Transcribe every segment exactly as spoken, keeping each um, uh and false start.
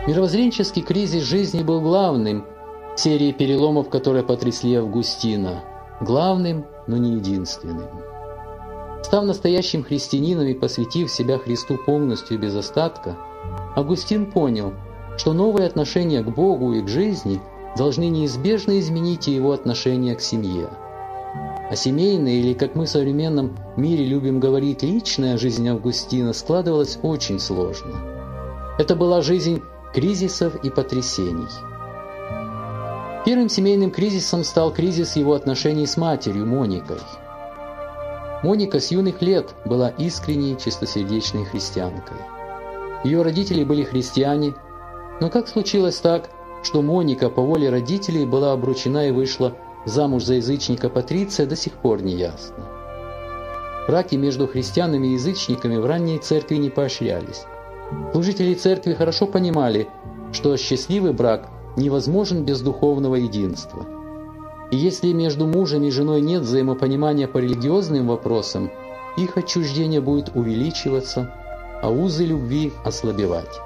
Мировоззренческий кризис жизни был главным в серии переломов, которые потрясли Августина. Главным, но не единственным. Став настоящим христианином и посвятив себя Христу полностью и без остатка, Августин понял, что новые отношения к Богу и к жизни должны неизбежно изменить и его отношение к семье. А семейная, или, как мы в современном мире любим говорить, личная жизнь Августина складывалась очень сложно. Это была жизнь кризисов и потрясений. Первым семейным кризисом стал кризис его отношений с матерью Моникой. Моника с юных лет была искренней, чистосердечной христианкой. Ее родители были христиане, но как случилось так, что Моника по воле родителей была обручена и вышла замуж за язычника Патриция, до сих пор не ясно. Браки между христианами и язычниками в ранней церкви не поощрялись. Служители церкви хорошо понимали, что счастливый брак невозможен без духовного единства. И если между мужем и женой нет взаимопонимания по религиозным вопросам, их отчуждение будет увеличиваться, а узы любви ослабевать.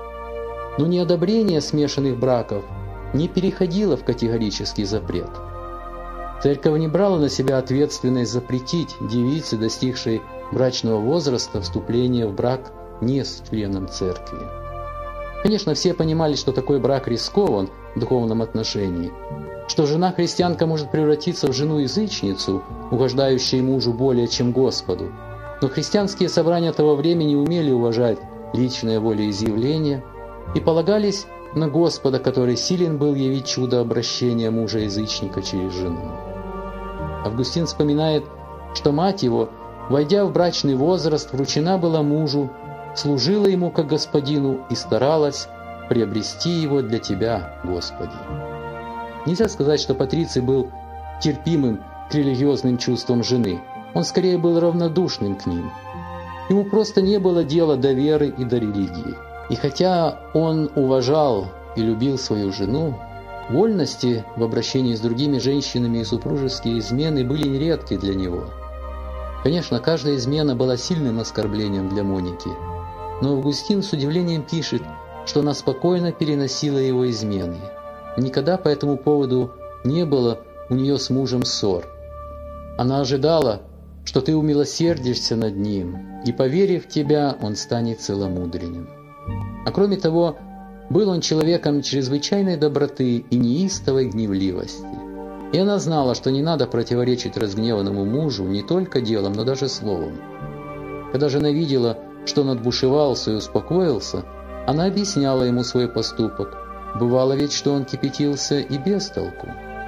Но неодобрение смешанных браков не переходило в категорический запрет. Церковь не брала на себя ответственность запретить девице, достигшей брачного возраста, вступление в брак не с членом церкви. Конечно, все понимали, что такой брак рискован в духовном отношении, что жена-христианка может превратиться в жену-язычницу, угождающую мужу более чем Господу. Но христианские собрания того времени умели уважать личное волеизъявление и полагались на Господа, который силен был явить чудо обращения мужа-язычника через жену. Августин вспоминает, что мать его, войдя в брачный возраст, вручена была мужу, служила ему как господину и старалась приобрести его для тебя, Господи. Нельзя сказать, что Патриций был терпимым к религиозным чувствам жены. Он скорее был равнодушным к ним. Ему просто не было дела до веры и до религии. И хотя он уважал и любил свою жену, вольности в обращении с другими женщинами и супружеские измены были нередки для него. Конечно, каждая измена была сильным оскорблением для Моники, но Августин с удивлением пишет, что она спокойно переносила его измены. Никогда по этому поводу не было у нее с мужем ссор. Она ожидала, что ты умилосердишься над ним, и, поверив в тебя, он станет целомудренным. А кроме того, был он человеком чрезвычайной доброты и неистовой гневливости. И она знала, что не надо противоречить разгневанному мужу не только делом, но даже словом. Когда жена видела, что он отбушевался и успокоился, она объясняла ему свой поступок. Бывало ведь, что он кипятился и без толку.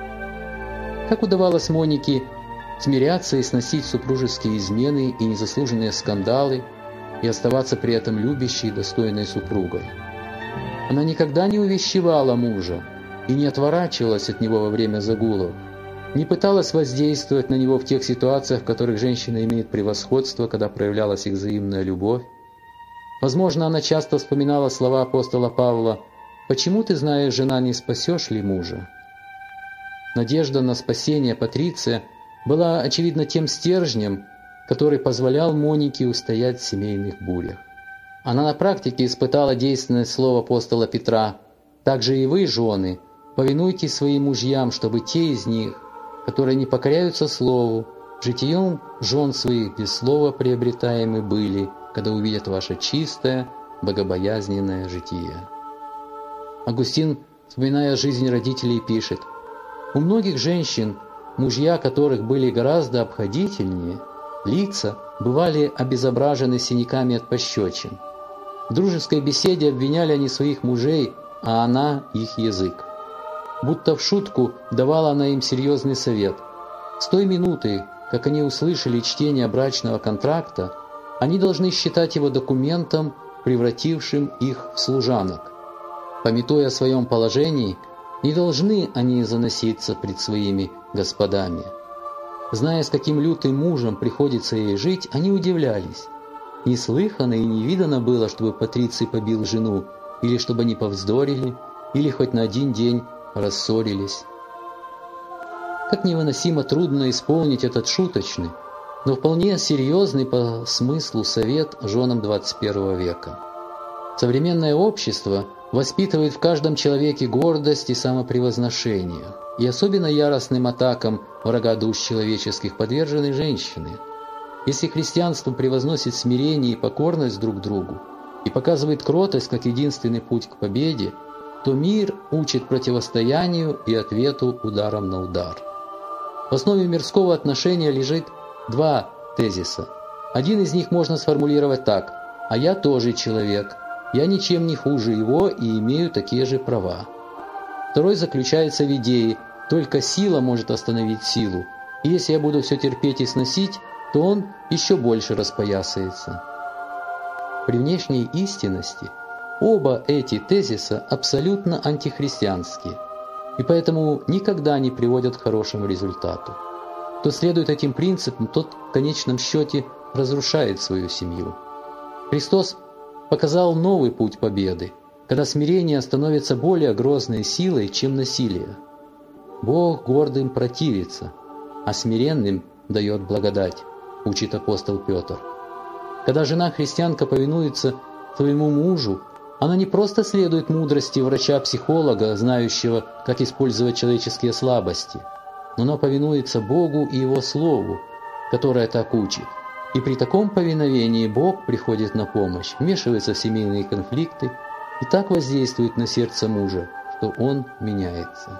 Как удавалось Монике смиряться и сносить супружеские измены и незаслуженные скандалы, и оставаться при этом любящей и достойной супругой? Она никогда не увещевала мужа и не отворачивалась от него во время загулов, не пыталась воздействовать на него в тех ситуациях, в которых женщина имеет превосходство, когда проявлялась их взаимная любовь. Возможно, она часто вспоминала слова апостола Павла: «Почему ты, знаешь, жена, не спасешь ли мужа?» Надежда на спасение Патриция была, очевидно, тем стержнем, который позволял Монике устоять в семейных бурях. Она на практике испытала действенное слово апостола Петра: «Также и вы, жены, повинуйтесь своим мужьям, чтобы те из них, которые не покоряются слову, житием жен своих без слова приобретаемы были, когда увидят ваше чистое, богобоязненное житие». Августин, вспоминая жизнь родителей, пишет: «У многих женщин, мужья которых были гораздо обходительнее, лица бывали обезображены синяками от пощечин. В дружеской беседе обвиняли они своих мужей, а она их язык. Будто в шутку давала она им серьезный совет. С той минуты, как они услышали чтение брачного контракта, они должны считать его документом, превратившим их в служанок. Памятуя о своем положении, не должны они заноситься пред своими господами. Зная, с каким лютым мужем приходится ей жить, они удивлялись. Неслыханно и невиданно было, чтобы Патриций побил жену, или чтобы они повздорили, или хоть на один день рассорились. Как невыносимо трудно исполнить этот шуточный, но вполне серьезный по смыслу совет женам двадцать первого века. Современное общество воспитывает в каждом человеке гордость и самопревозношение, и особенно яростным атакам врага душ человеческих подвержены женщины. Если христианство превозносит смирение и покорность друг другу и показывает кротость как единственный путь к победе, то мир учит противостоянию и ответу ударом на удар. В основе мирского отношения лежит два тезиса. Один из них можно сформулировать так: «А я тоже человек, я ничем не хуже его и имею такие же права». Второй заключается в идее: только сила может остановить силу, и если я буду все терпеть и сносить, то он еще больше распоясается. При внешней истинности оба эти тезиса абсолютно антихристианские, и поэтому никогда не приводят к хорошему результату. Кто следует этим принципам, тот в конечном счете разрушает свою семью. Христос показал новый путь победы, когда смирение становится более грозной силой, чем насилие. Бог гордым противится, а смиренным дает благодать, учит апостол Петр. Когда жена-христианка повинуется своему мужу, она не просто следует мудрости врача-психолога, знающего, как использовать человеческие слабости, но она повинуется Богу и Его Слову, которое так учит. И при таком повиновении Бог приходит на помощь, вмешивается в семейные конфликты и так воздействует на сердце мужа, что он меняется.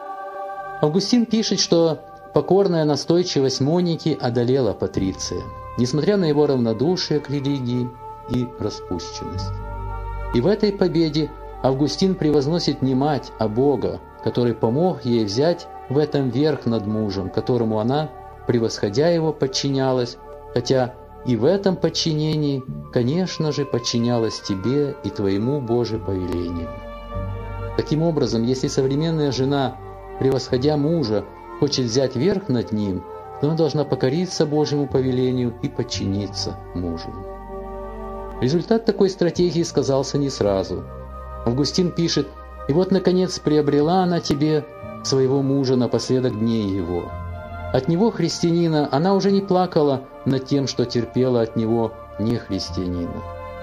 Августин пишет, что покорная настойчивость Моники одолела Патриция, несмотря на его равнодушие к религии и распущенность. И в этой победе Августин превозносит не мать, а Бога, который помог ей взять в этом верх над мужем, которому она, превосходя его, подчинялась, хотя и в этом подчинении, конечно же, подчинялась тебе и твоему, Боже, повелению. Таким образом, если современная жена, превосходя мужа, хочет взять верх над ним, то она должна покориться Божьему повелению и подчиниться мужу. Результат такой стратегии сказался не сразу. Августин пишет: «И вот, наконец, приобрела она тебе своего мужа напоследок дней его». От него, христианина, она уже не плакала над тем, что терпела от него не христианина.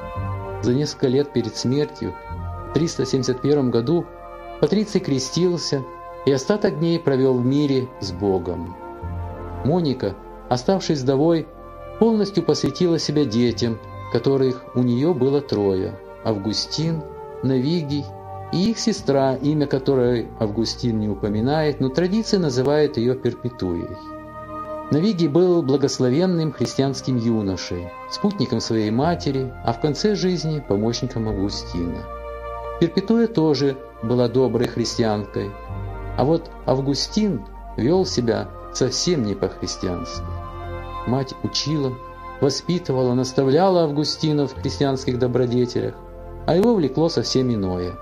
За несколько лет перед смертью, в триста семьдесят первом году, Патриций крестился и остаток дней провел в мире с Богом. Моника, оставшись вдовой, полностью посвятила себя детям, которых у нее было трое: Августин, Навигий и их сестра, имя которой Августин не упоминает, но традиция называет ее Перпетуей. Навигий был благословенным христианским юношей, спутником своей матери, а в конце жизни помощником Августина. Перпетуя тоже была доброй христианкой, а вот Августин вел себя совсем не по-христиански. Мать учила, воспитывала, наставляла Августина в христианских добродетелях, а его влекло совсем иное.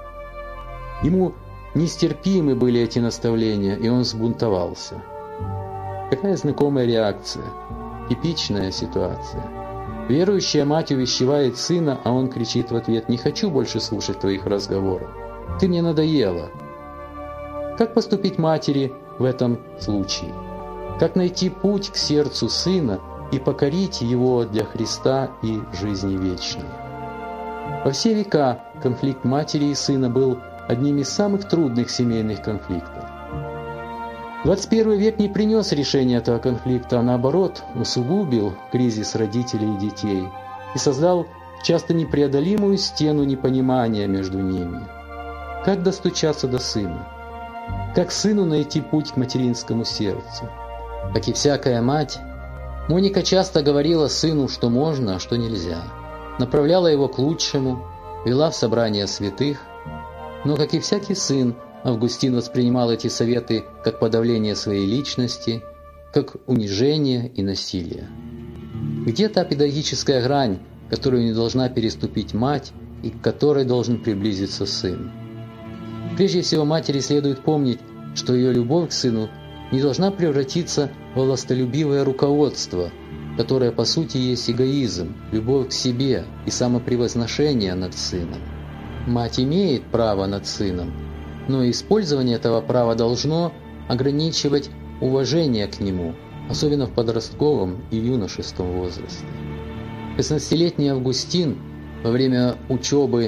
Ему нестерпимы были эти наставления, и он взбунтовался. Какая знакомая реакция, типичная ситуация. Верующая мать увещевает сына, а он кричит в ответ: «Не хочу больше слушать твоих разговоров, ты мне надоела». Как поступить матери в этом случае? Как найти путь к сердцу сына и покорить его для Христа и жизни вечной? Во все века конфликт матери и сына был одним из самых трудных семейных конфликтов. двадцать первый век не принес решения этого конфликта, а наоборот усугубил кризис родителей и детей и создал часто непреодолимую стену непонимания между ними. Как достучаться до сына? Как сыну найти путь к материнскому сердцу? Как и всякая мать, Моника часто говорила сыну, что можно, а что нельзя. Направляла его к лучшему, вела в собрания святых, но, как и всякий сын, Августин воспринимал эти советы как подавление своей личности, как унижение и насилие. Где та педагогическая грань, которую не должна переступить мать и к которой должен приблизиться сын? Прежде всего, матери следует помнить, что ее любовь к сыну не должна превратиться во властолюбивое руководство, которое по сути есть эгоизм, любовь к себе и самопревозношение над сыном. Мать имеет право над сыном, но использование этого права должно ограничивать уважение к нему, особенно в подростковом и юношеском возрасте. шестнадцатилетний Августин во время учебы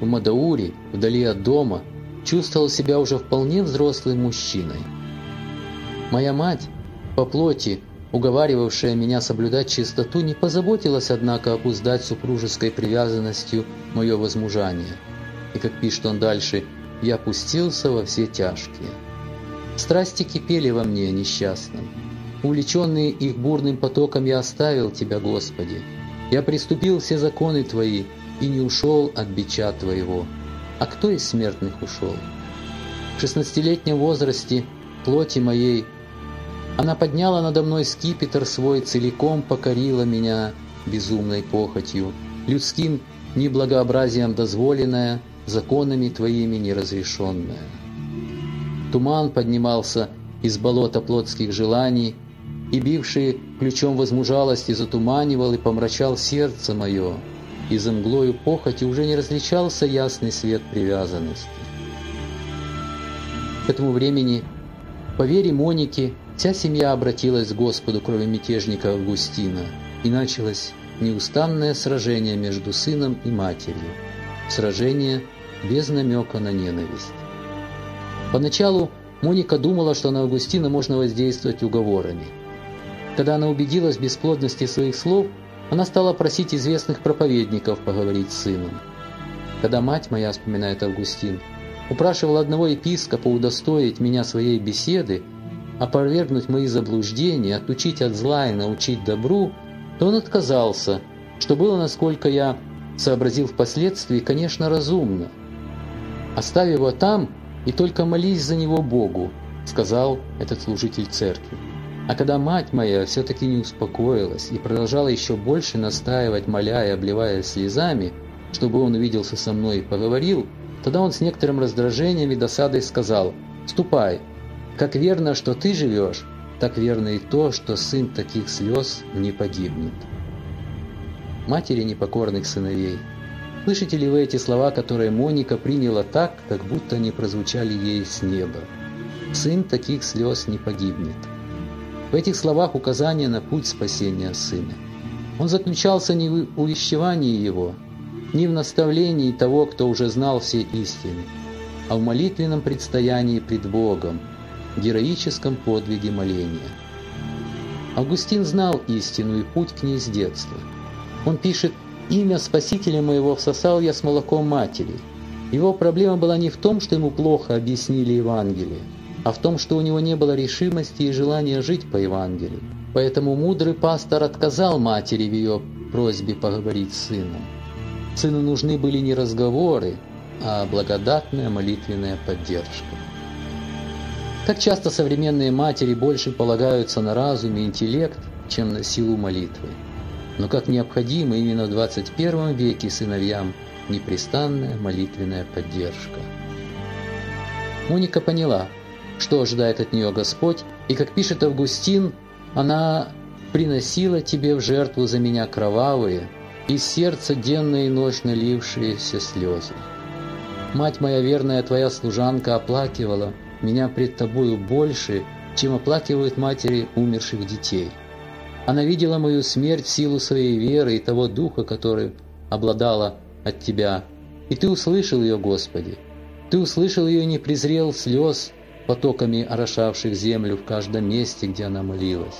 в Мадауре, вдали от дома, чувствовал себя уже вполне взрослым мужчиной. Моя мать, по плоти, уговаривавшая меня соблюдать чистоту, не позаботилась, однако, обуздать супружеской привязанностью мое возмужание. И, как пишет он дальше, «я пустился во все тяжкие». Страсти кипели во мне, несчастным. Увлеченный их бурным потоком, я оставил Тебя, Господи. Я приступил все законы Твои и не ушел от бича Твоего. А кто из смертных ушел? В шестнадцатилетнем возрасте плоти моей она подняла надо мной скипетр свой, целиком покорила меня безумной похотью, людским неблагообразием дозволенное, законами Твоими неразрешенное. Туман поднимался из болота плотских желаний, и, бивший ключом возмужалости, затуманивал и помрачал сердце мое, и за мглою похоти уже не различался ясный свет привязанности. К этому времени, по вере Моники, вся семья обратилась к Господу, кроме мятежника Августина, и началось неустанное сражение между сыном и матерью, сражение без намека на ненависть. Поначалу Моника думала, что на Августина можно воздействовать уговорами. Когда она убедилась в бесплодности своих слов, она стала просить известных проповедников поговорить с сыном. Когда мать моя, вспоминает Августин, упрашивала одного епископа удостоить меня своей беседы, опровергнуть мои заблуждения, отучить от зла и научить добру, то он отказался, что было, насколько я сообразил впоследствии, конечно, разумно. «Оставь его там и только молись за него Богу», — сказал этот служитель церкви. А когда мать моя все-таки не успокоилась и продолжала еще больше настаивать, моля и обливаясь слезами, чтобы он увиделся со мной и поговорил, тогда он с некоторым раздражением и досадой сказал: «Ступай, как верно, что ты живешь, так верно и то, что сын таких слез не погибнет». Матери непокорных сыновей, слышите ли вы эти слова, которые Моника приняла так, как будто они прозвучали ей с неба? «Сын таких слез не погибнет». В этих словах указание на путь спасения сына. Он заключался не в увещевании его, не в наставлении того, кто уже знал все истины, а в молитвенном предстоянии пред Богом, в героическом подвиге моления. Августин знал истину и путь к ней с детства. Он пишет: «Имя Спасителя моего всосал я с молоком матери». Его проблема была не в том, что ему плохо объяснили Евангелие, а в том, что у него не было решимости и желания жить по Евангелию. Поэтому мудрый пастор отказал матери в ее просьбе поговорить с сыном. Сыну нужны были не разговоры, а благодатная молитвенная поддержка. Как часто современные матери больше полагаются на разум и интеллект, чем на силу молитвы. Но как необходима именно в двадцать первом веке сыновьям непрестанная молитвенная поддержка. Моника поняла, что ожидает от нее Господь, и, как пишет Августин, она приносила тебе в жертву за меня кровавые, из сердца денно и ночь налившиеся слезы. Мать моя верная, твоя служанка, оплакивала меня пред тобою больше, чем оплакивают матери умерших детей. Она видела мою смерть в силу своей веры и того духа, который обладала от тебя, и ты услышал ее, Господи. Ты услышал ее и не презрел слез, потоками орошавших землю в каждом месте, где она молилась.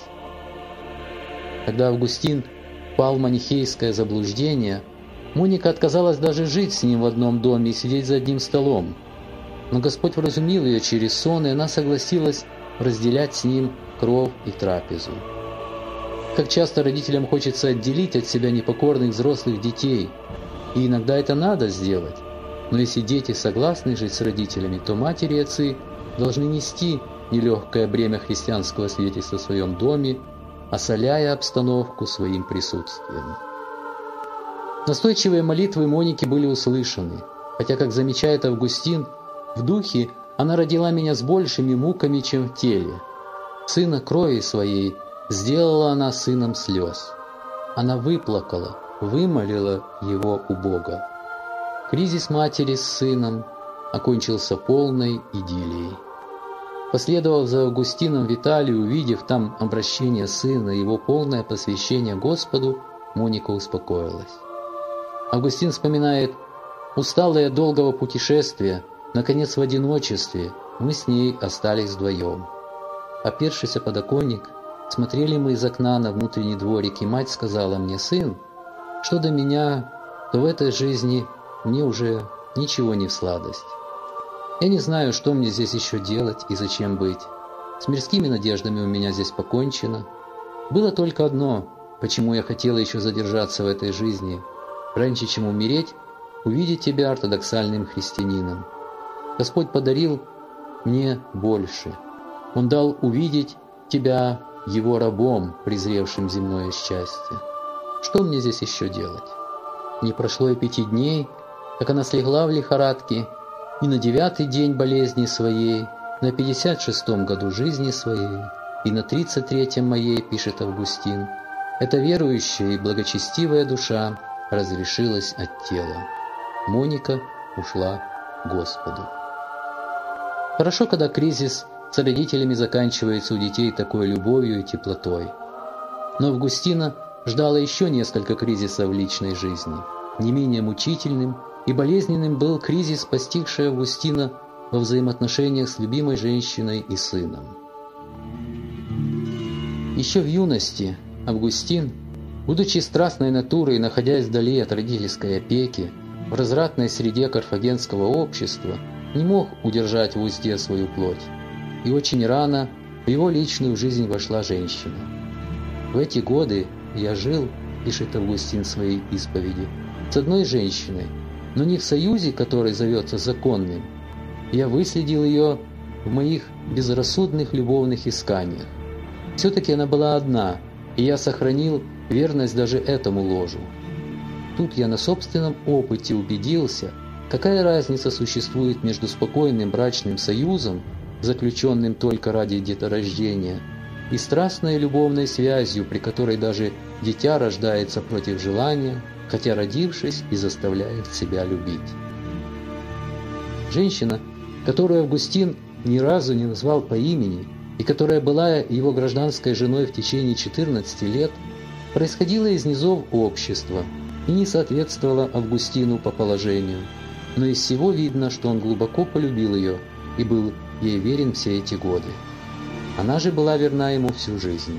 Когда Августин впал в манихейское заблуждение, Моника отказалась даже жить с ним в одном доме и сидеть за одним столом. Но Господь вразумил ее через сон, и она согласилась разделять с ним кров и трапезу. Как часто родителям хочется отделить от себя непокорных взрослых детей, и иногда это надо сделать. Но если дети согласны жить с родителями, то матери и отцы должны нести нелегкое бремя христианского свидетельства в своем доме, осоляя обстановку своим присутствием. Настойчивые молитвы Моники были услышаны, хотя, как замечает Августин, в духе она родила меня с большими муками, чем в теле. Сына крови своей сделала она сыном слез. Она выплакала, вымолила его у Бога. Кризис матери с сыном окончился полной идиллией. Последовав за Августином в Италию, увидев там обращение сына и его полное посвящение Господу, Моника успокоилась. Августин вспоминает: Усталые от долгого путешествия, наконец в одиночестве, мы с ней остались вдвоем. Опершись о подоконник, смотрели мы из окна на внутренний дворик, и мать сказала мне: «Сын, что до меня, то в этой жизни мне уже ничего не в сладость. Я не знаю, что мне здесь еще делать и зачем быть. С мирскими надеждами у меня здесь покончено. Было только одно, почему я хотела еще задержаться в этой жизни, раньше, чем умереть, увидеть тебя ортодоксальным христианином. Господь подарил мне больше. Он дал увидеть тебя Его рабом, презревшим земное счастье. Что мне здесь еще делать?» Не прошло и пяти дней, как она слегла в лихорадке, и на девятый день болезни своей, на пятьдесят шестом году жизни своей, и на тридцать третьем моей, пишет Августин, эта верующая и благочестивая душа разрешилась от тела. Моника ушла к Господу. Хорошо, когда кризис с родителями заканчивается у детей такой любовью и теплотой. Но Августина ждала еще несколько кризисов в личной жизни. Не менее мучительным и болезненным был кризис, постигший Августина во взаимоотношениях с любимой женщиной и сыном. Еще в юности Августин, будучи страстной натурой и находясь вдали от родительской опеки, в развратной среде карфагенского общества, не мог удержать в узде свою плоть. И очень рано в его личную жизнь вошла женщина. «В эти годы я жил, — пишет Августин в своей исповеди, — с одной женщиной, но не в союзе, который зовется законным. Я выследил ее в моих безрассудных любовных исканиях. Все-таки она была одна, и я сохранил верность даже этому ложу. Тут я на собственном опыте убедился, какая разница существует между спокойным брачным союзом, заключенным только ради деторождения, и страстной любовной связью, при которой даже дитя рождается против желания, хотя родившись и заставляет себя любить». Женщина, которую Августин ни разу не назвал по имени и которая была его гражданской женой в течение четырнадцати лет, происходила из низов общества и не соответствовала Августину по положению, но из всего видно, что он глубоко полюбил ее и был ей верен все эти годы. Она же была верна ему всю жизнь.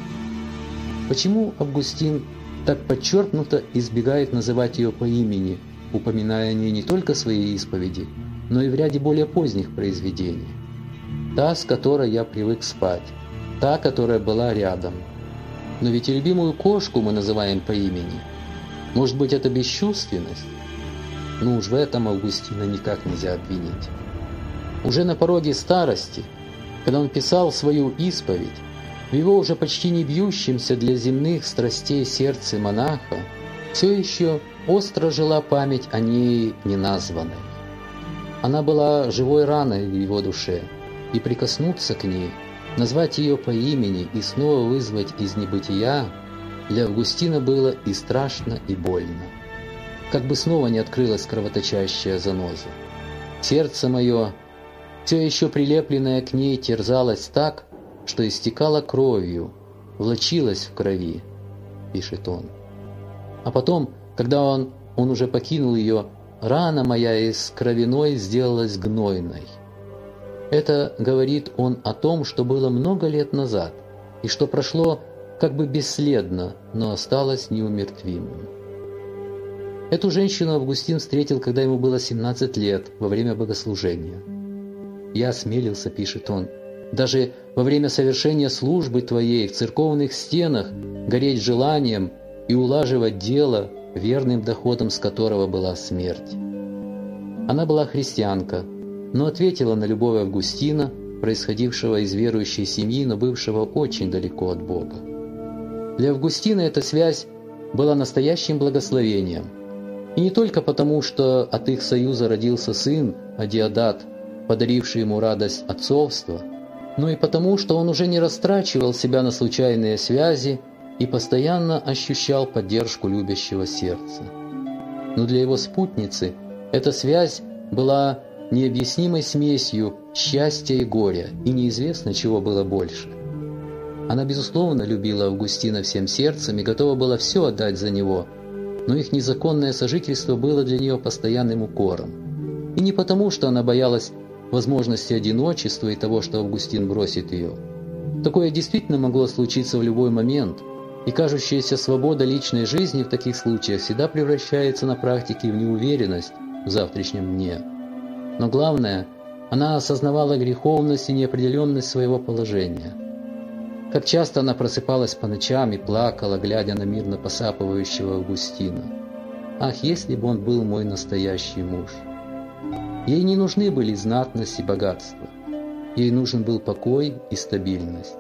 Почему Августин так подчеркнуто избегает называть ее по имени, упоминая о ней не только в своей исповеди, но и в ряде более поздних произведений? Та, с которой я привык спать, та, которая была рядом. Но ведь и любимую кошку мы называем по имени. Может быть, это бесчувственность? Ну уж в этом Августина никак нельзя обвинить. Уже на пороге старости, когда он писал свою исповедь, в его уже почти не бьющемся для земных страстей сердце монаха все еще остро жила память о ней неназванной. Она была живой раной в его душе, и прикоснуться к ней, назвать ее по имени и снова вызвать из небытия для Августина было и страшно, и больно. Как бы снова не открылась кровоточащая заноза. Сердце мое, все еще прилепленное к ней, терзалось так, что истекало кровью, влачилось в крови, пишет он. А потом, когда он, он уже покинул ее, рана моя из кровяной сделалась гнойной. Это говорит он о том, что было много лет назад, и что прошло как бы бесследно, но осталось неумертвимым. Эту женщину Августин встретил, когда ему было семнадцать лет, во время богослужения. «Я осмелился, — пишет он, — даже во время совершения службы твоей в церковных стенах гореть желанием и улаживать дело, верным доходом с которого была смерть». Она была христианка, но ответила на любовь Августина, происходившего из верующей семьи, но бывшего очень далеко от Бога. Для Августина эта связь была настоящим благословением. И не только потому, что от их союза родился сын, Адиадат, подаривший ему радость отцовства, но и потому, что он уже не растрачивал себя на случайные связи и постоянно ощущал поддержку любящего сердца. Но для его спутницы эта связь была необъяснимой смесью счастья и горя, и неизвестно, чего было больше. Она, безусловно, любила Августина всем сердцем и готова была все отдать за него, но их незаконное сожительство было для нее постоянным укором. И не потому, что она боялась возможности одиночества и того, что Августин бросит ее. Такое действительно могло случиться в любой момент, и кажущаяся свобода личной жизни в таких случаях всегда превращается на практике в неуверенность в завтрашнем дне. Но главное, она осознавала греховность и неопределенность своего положения. Как часто она просыпалась по ночам и плакала, глядя на мирно посапывающего Августина. «Ах, если бы он был мой настоящий муж!» Ей не нужны были знатность и богатство. Ей нужен был покой и стабильность.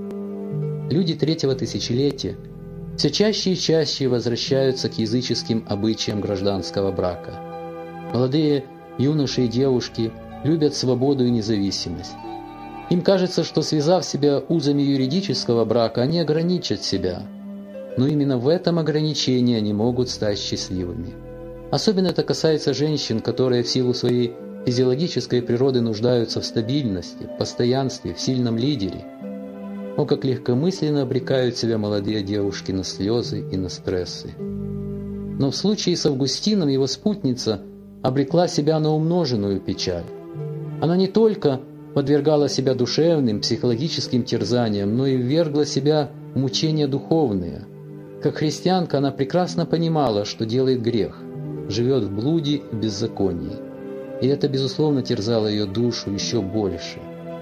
Люди третьего тысячелетия все чаще и чаще возвращаются к языческим обычаям гражданского брака. Молодые юноши и девушки любят свободу и независимость. Им кажется, что, связав себя узами юридического брака, они ограничат себя. Но именно в этом ограничении они могут стать счастливыми. Особенно это касается женщин, которые в силу своей физиологической природы нуждаются в стабильности, в постоянстве, в сильном лидере. О, как легкомысленно обрекают себя молодые девушки на слезы и на стрессы. Но в случае с Августином его спутница обрекла себя на умноженную печаль. Она не только подвергала себя душевным, психологическим терзаниям, но и ввергла себя в мучения духовные. Как христианка она прекрасно понимала, что делает грех, живет в блуде и беззаконии. И это, безусловно, терзало ее душу еще больше.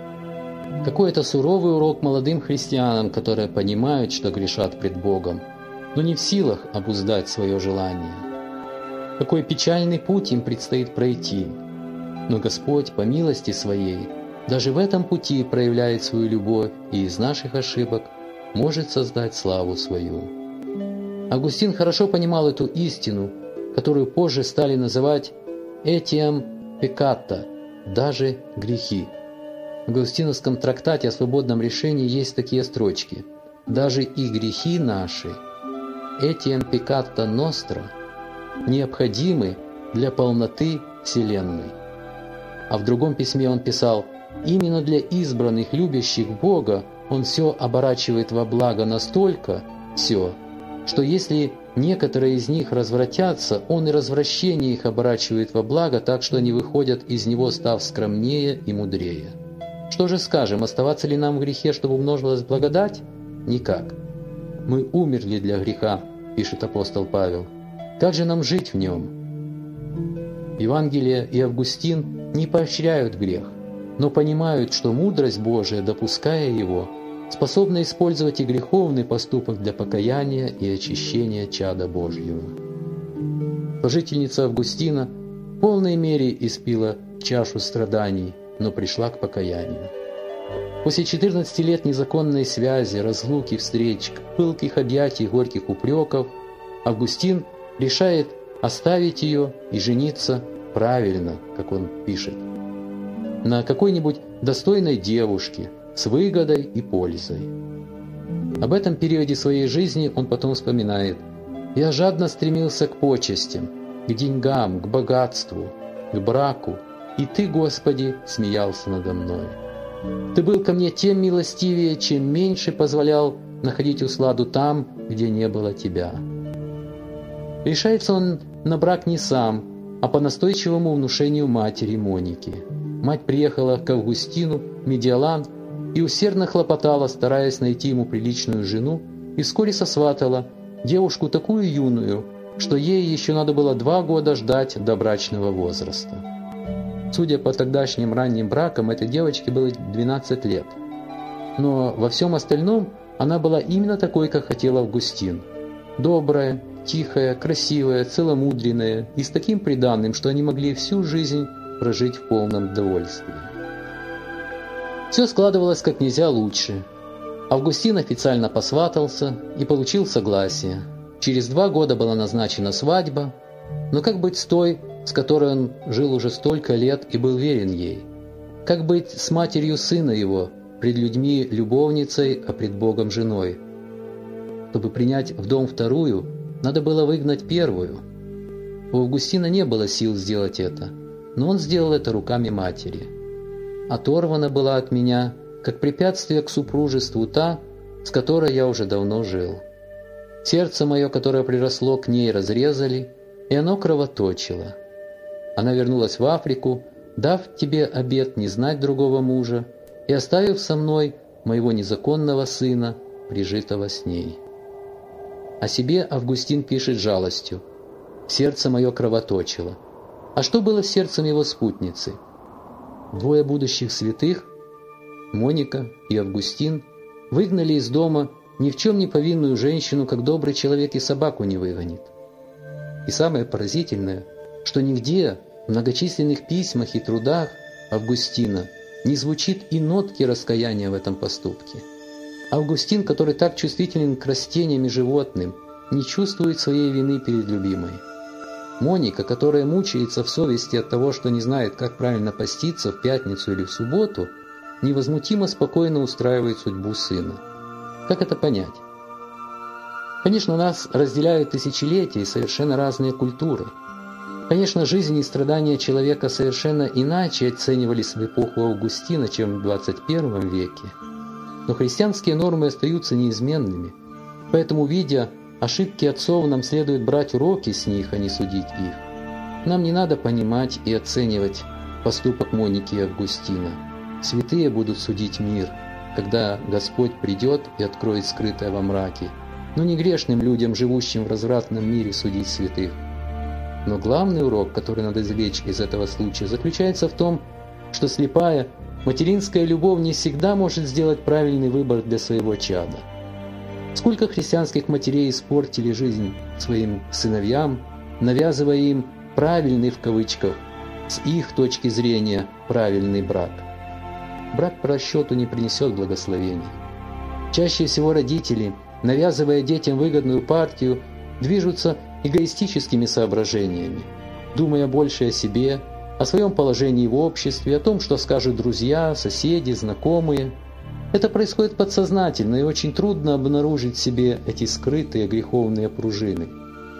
Какой это суровый урок молодым христианам, которые понимают, что грешат пред Богом, но не в силах обуздать свое желание. Какой печальный путь им предстоит пройти. Но Господь, по милости Своей, даже в этом пути проявляет свою любовь и из наших ошибок может создать славу свою. Августин хорошо понимал эту истину, которую позже стали называть «этиам пекката», даже грехи. В Августиновском трактате о свободном решении есть такие строчки: «Даже и грехи наши, этиам пекката ностра, необходимы для полноты Вселенной». А в другом письме он писал: «Именно для избранных, любящих Бога, Он все оборачивает во благо настолько, все, что если некоторые из них развратятся, Он и развращение их оборачивает во благо, так что они выходят из него, став скромнее и мудрее». Что же скажем, оставаться ли нам в грехе, чтобы умножилась благодать? Никак. «Мы умерли для греха», пишет апостол Павел. Как же нам жить в нем? Евангелие и Августин не поощряют грех, но понимают, что мудрость Божия, допуская его, способна использовать и греховный поступок для покаяния и очищения чада Божьего. Служительница Августина в полной мере испила чашу страданий, но пришла к покаянию. После четырнадцати лет незаконной связи, разлуки, встреч, пылких объятий, горьких упреков, Августин решает оставить ее и жениться правильно, как он пишет, на какой-нибудь достойной девушке с выгодой и пользой. Об этом периоде своей жизни он потом вспоминает: «Я жадно стремился к почестям, к деньгам, к богатству, к браку, и Ты, Господи, смеялся надо мной. Ты был ко мне тем милостивее, чем меньше позволял находить усладу там, где не было Тебя». Решается он на брак не сам, а по настойчивому внушению матери Моники. Мать приехала к Августину в Медиолан и усердно хлопотала, стараясь найти ему приличную жену, и вскоре сосватала девушку такую юную, что ей еще надо было два года ждать до брачного возраста. Судя по тогдашним ранним бракам, этой девочке было двенадцать лет. Но во всем остальном она была именно такой, как хотел Августин. Добрая, тихая, красивая, целомудренная и с таким приданым, что они могли всю жизнь прожить в полном довольстве. Все складывалось как нельзя лучше. Августин официально посватался и получил согласие. Через два года была назначена свадьба, но как быть с той, с которой он жил уже столько лет и был верен ей? Как быть с матерью сына его, пред людьми любовницей, а пред Богом женой? Чтобы принять в дом вторую, надо было выгнать первую. У Августина не было сил сделать это, но он сделал это руками матери. «Оторвана была от меня, как препятствие к супружеству та, с которой я уже давно жил». Сердце мое, которое приросло к ней, разрезали, и оно кровоточило. Она вернулась в Африку, дав тебе обет не знать другого мужа, и оставив со мной моего незаконного сына, прижитого с ней». О себе Августин пишет жалостью: «Сердце мое кровоточило». А что было с сердцем его спутницы? Двое будущих святых, Моника и Августин, выгнали из дома ни в чем не повинную женщину, как добрый человек и собаку не выгонит. И самое поразительное, что нигде в многочисленных письмах и трудах Августина не звучит и нотки раскаяния в этом поступке. Августин, который так чувствителен к растениям и животным, не чувствует своей вины перед любимой. Моника, которая мучается в совести от того, что не знает, как правильно поститься в пятницу или в субботу, невозмутимо спокойно устраивает судьбу сына. Как это понять? Конечно, нас разделяют тысячелетия и совершенно разные культуры. Конечно, жизнь и страдания человека совершенно иначе оценивались в эпоху Августина, чем в двадцать первом веке. Но христианские нормы остаются неизменными, поэтому, видя ошибки отцов, нам следует брать уроки с них, а не судить их. Нам не надо понимать и оценивать поступок Моники и Августина. Святые будут судить мир, когда Господь придет и откроет скрытое во мраке, но не грешным людям, живущим в развратном мире, судить святых. Но главный урок, который надо извлечь из этого случая, заключается в том, что слепая материнская любовь не всегда может сделать правильный выбор для своего чада. Сколько христианских матерей испортили жизнь своим сыновьям, навязывая им «правильный» в кавычках, с их точки зрения правильный брак. Брак по расчету не принесет благословения. Чаще всего родители, навязывая детям выгодную партию, движутся эгоистическими соображениями, думая больше о себе, о своем положении в обществе, о том, что скажут друзья, соседи, знакомые. Это происходит подсознательно, и очень трудно обнаружить в себе эти скрытые греховные пружины.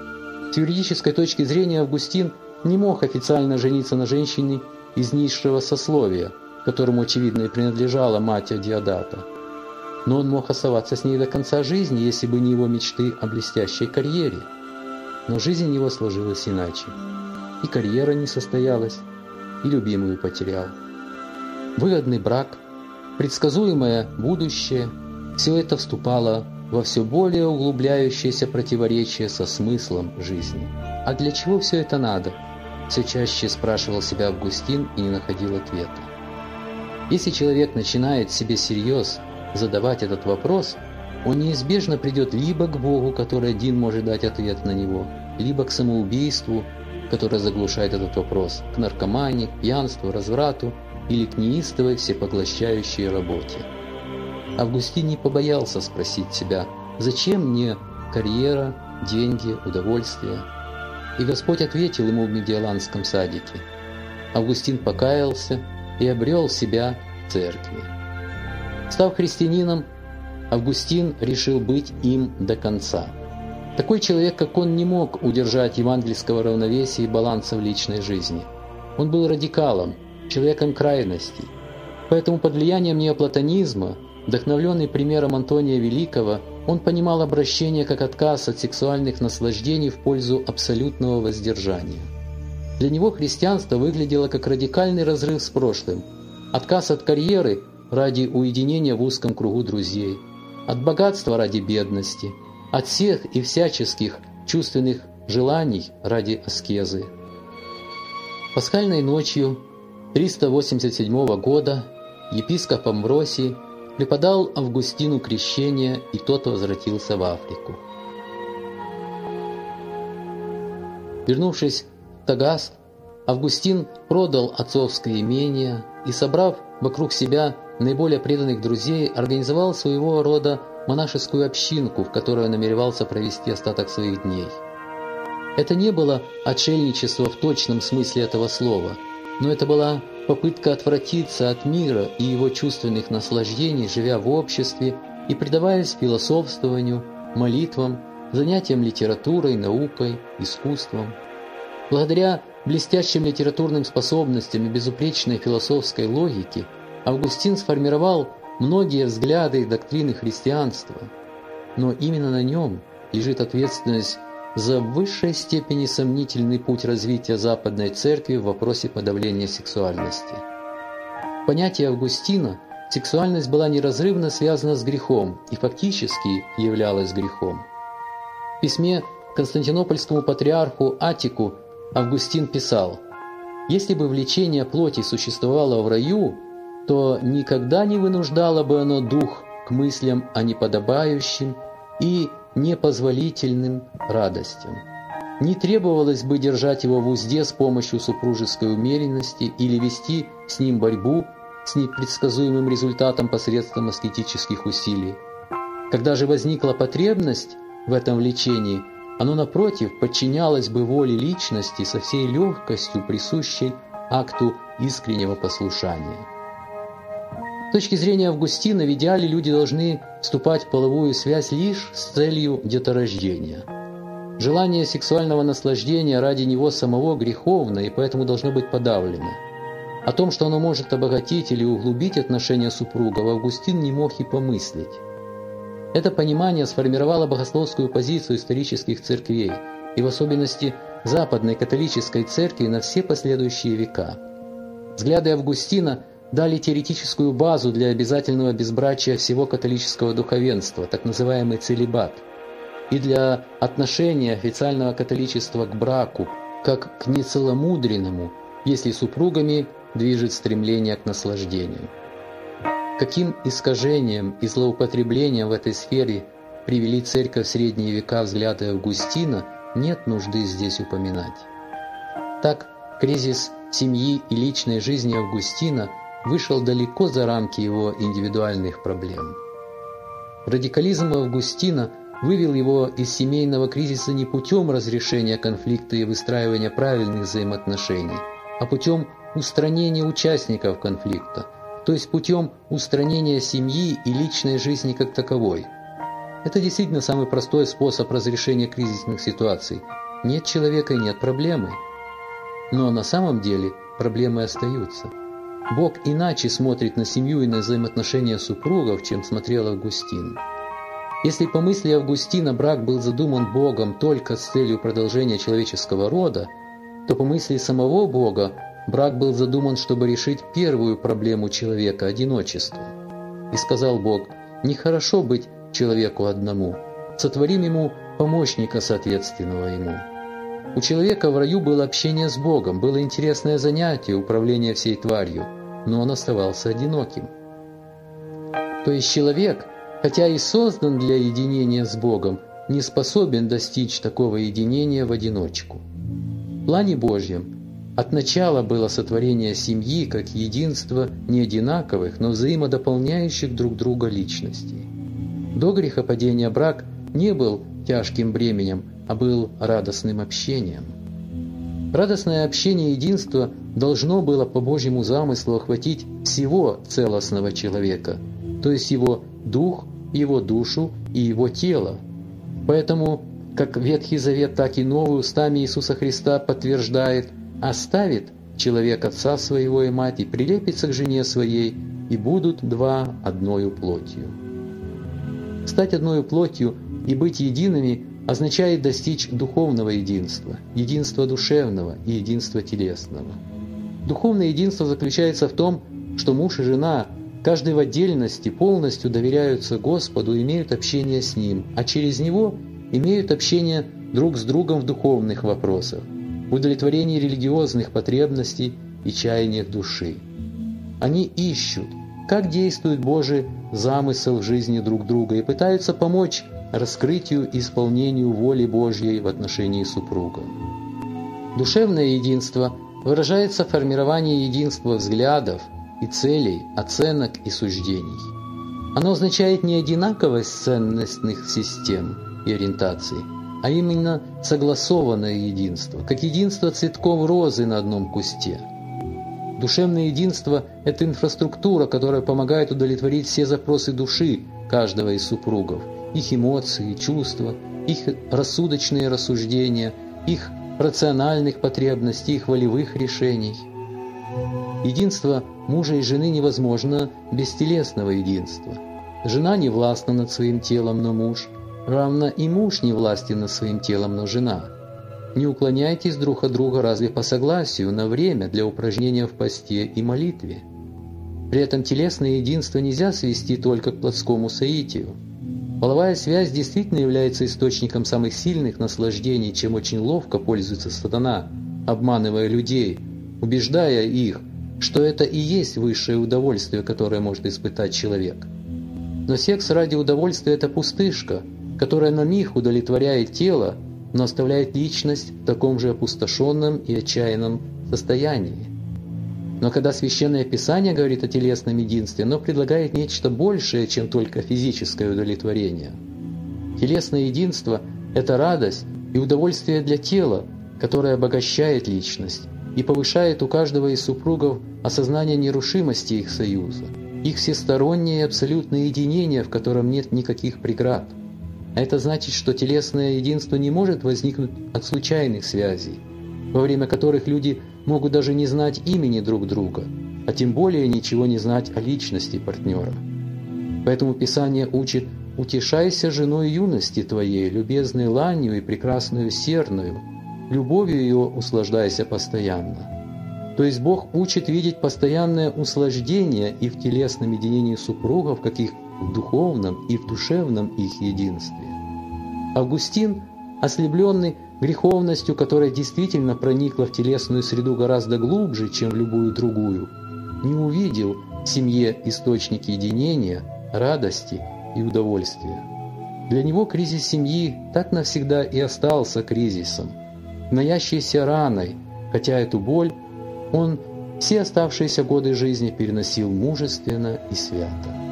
С юридической точки зрения Августин не мог официально жениться на женщине из низшего сословия, которому, очевидно, и принадлежала мать Диодата. Но он мог оставаться с ней до конца жизни, если бы не его мечты о блестящей карьере. Но жизнь его сложилась иначе. И карьера не состоялась, и любимую потерял. Выгодный брак, предсказуемое будущее – все это вступало во все более углубляющееся противоречие со смыслом жизни. А для чего все это надо? Все чаще спрашивал себя Августин и не находил ответа. Если человек начинает себе всерьез задавать этот вопрос, он неизбежно придет либо к Богу, который один может дать ответ на него, либо к самоубийству, которое заглушает этот вопрос, к наркомании, к пьянству, разврату или к неистовой всепоглощающей работе. Августин не побоялся спросить себя, зачем мне карьера, деньги, удовольствие? И Господь ответил ему в Медиоланском садике. Августин покаялся и обрел себя в церкви. Став христианином, Августин решил быть им до конца. Такой человек, как он, не мог удержать евангельского равновесия и баланса в личной жизни. Он был радикалом, человеком крайностей. Поэтому под влиянием неоплатонизма, вдохновленный примером Антония Великого, он понимал обращение как отказ от сексуальных наслаждений в пользу абсолютного воздержания. Для него христианство выглядело как радикальный разрыв с прошлым, отказ от карьеры ради уединения в узком кругу друзей, от богатства ради бедности, от всех и всяческих чувственных желаний ради аскезы. Пасхальной ночью триста восемьдесят седьмого года епископ Амвросий преподал Августину крещение, и тот возвратился в Африку. Вернувшись в Тагас, Августин продал отцовское имение и, собрав вокруг себя наиболее преданных друзей, организовал своего рода монашескую общинку, в которой он намеревался провести остаток своих дней. Это не было отшельничество в точном смысле этого слова, но это была попытка отвратиться от мира и его чувственных наслаждений, живя в обществе и предаваясь философствованию, молитвам, занятиям литературой, наукой, искусством. Благодаря блестящим литературным способностям и безупречной философской логике Августин сформировал многие взгляды и доктрины христианства, но именно на нем, лежит ответственность за в высшей степени сомнительный путь развития Западной Церкви в вопросе подавления сексуальности. В понятии Августина сексуальность была неразрывно связана с грехом и фактически являлась грехом. В письме константинопольскому патриарху Аттику Августин писал: «Если бы влечение плоти существовало в раю, то никогда не вынуждало бы оно дух к мыслям о неподобающем и непозволительным радостям. Не требовалось бы держать его в узде с помощью супружеской умеренности или вести с ним борьбу с непредсказуемым результатом посредством аскетических усилий. Когда же возникла потребность в этом влечении, оно, напротив, подчинялось бы воле личности со всей легкостью, присущей акту искреннего послушания». С точки зрения Августина, в идеале люди должны вступать в половую связь лишь с целью деторождения. Желание сексуального наслаждения ради него самого греховно и поэтому должно быть подавлено. О том, что оно может обогатить или углубить отношения супругов, Августин не мог и помыслить. Это понимание сформировало богословскую позицию исторических церквей, и в особенности Западной католической церкви на все последующие века. Взгляды Августина дали теоретическую базу для обязательного безбрачия всего католического духовенства, так называемый целибат, и для отношения официального католичества к браку, как к нецеломудренному, если супругами движет стремление к наслаждению. Каким искажением и злоупотреблением в этой сфере привели церковь в средние века взгляды Августина, нет нужды здесь упоминать. Так, кризис семьи и личной жизни Августина вышел далеко за рамки его индивидуальных проблем. Радикализм Августина вывел его из семейного кризиса не путем разрешения конфликта и выстраивания правильных взаимоотношений, а путем устранения участников конфликта, то есть путем устранения семьи и личной жизни как таковой. Это действительно самый простой способ разрешения кризисных ситуаций. Нет человека и нет проблемы. Но на самом деле проблемы остаются. Бог иначе смотрит на семью и на взаимоотношения супругов, чем смотрел Августин. Если по мысли Августина брак был задуман Богом только с целью продолжения человеческого рода, то по мысли самого Бога брак был задуман, чтобы решить первую проблему человека – одиночество. И сказал Бог: «Нехорошо быть человеку одному, сотворим ему помощника, соответственного ему». У человека в раю было общение с Богом, было интересное занятие, управление всей тварью, но он оставался одиноким. То есть человек, хотя и создан для единения с Богом, не способен достичь такого единения в одиночку. В плане Божьем от начала было сотворение семьи как единство не одинаковых, но взаимодополняющих друг друга личностей. До грехопадения брак не был тяжким бременем, а был радостным общением. Радостное общение единства должно было по Божьему замыслу охватить всего целостного человека, то есть его дух, его душу и его тело. Поэтому, как Ветхий Завет, так и Новый устами Иисуса Христа подтверждает: «Оставит человек отца своего и мать, и прилепится к жене своей, и будут два одною плотью». Стать одною плотью и быть едиными означает достичь духовного единства, единства душевного и единства телесного. Духовное единство заключается в том, что муж и жена, каждый в отдельности, полностью доверяются Господу и имеют общение с Ним, а через Него имеют общение друг с другом в духовных вопросах, в удовлетворении религиозных потребностей и чаяниях души. Они ищут, как действует Божий замысел в жизни друг друга, и пытаются помочь раскрытию и исполнению воли Божьей в отношении супруга. Душевное единство выражается в формировании единства взглядов и целей, оценок и суждений. Оно означает не одинаковость ценностных систем и ориентаций, а именно согласованное единство, как единство цветков розы на одном кусте. Душевное единство – это инфраструктура, которая помогает удовлетворить все запросы души каждого из супругов, их эмоции, чувства, их рассудочные рассуждения, их рациональных потребностей, их волевых решений. Единство мужа и жены невозможно без телесного единства. Жена не властна над своим телом, но муж, равно и муж не властен над своим телом, но жена. Не уклоняйтесь друг от друга разве по согласию на время для упражнения в посте и молитве. При этом телесное единство нельзя свести только к плотскому соитию. Половая связь действительно является источником самых сильных наслаждений, чем очень ловко пользуется сатана, обманывая людей, убеждая их, что это и есть высшее удовольствие, которое может испытать человек. Но секс ради удовольствия – это пустышка, которая на миг удовлетворяет тело, но оставляет личность в таком же опустошенном и отчаянном состоянии. Но когда Священное Писание говорит о телесном единстве, оно предлагает нечто большее, чем только физическое удовлетворение. Телесное единство – это радость и удовольствие для тела, которое обогащает личность и повышает у каждого из супругов осознание нерушимости их союза, их всестороннее и абсолютное единение, в котором нет никаких преград. А это значит, что телесное единство не может возникнуть от случайных связей, во время которых люди могут даже не знать имени друг друга, а тем более ничего не знать о личности партнера. Поэтому Писание учит: «Утешайся женой юности твоей, любезной ланью и прекрасную серною, любовью ее услаждайся постоянно». То есть Бог учит видеть постоянное услаждение и в телесном единении супругов, как и в духовном и в душевном их единстве. Августин, ослепленный греховностью, которая действительно проникла в телесную среду гораздо глубже, чем в любую другую, не увидел в семье источник единения, радости и удовольствия. Для него кризис семьи так навсегда и остался кризисом, гноящейся раной, хотя эту боль он все оставшиеся годы жизни переносил мужественно и свято.